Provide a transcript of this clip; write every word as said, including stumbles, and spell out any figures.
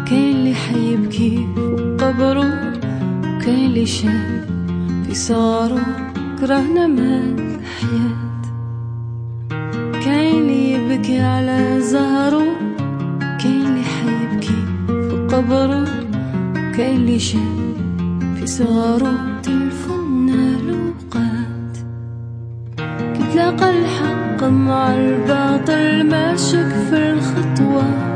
كاين اللي حيبكي فوق قبره، كاين اللي شاب في صغره كرهنا مال الحياة، كاين اللي يبكي على زهره، كاين اللي حيبكي فوق قبره، كاين اللي شاب في صغره تلفنا الأوقات. كي تلاقى الحق مع الباطل ماشك في الخطوة،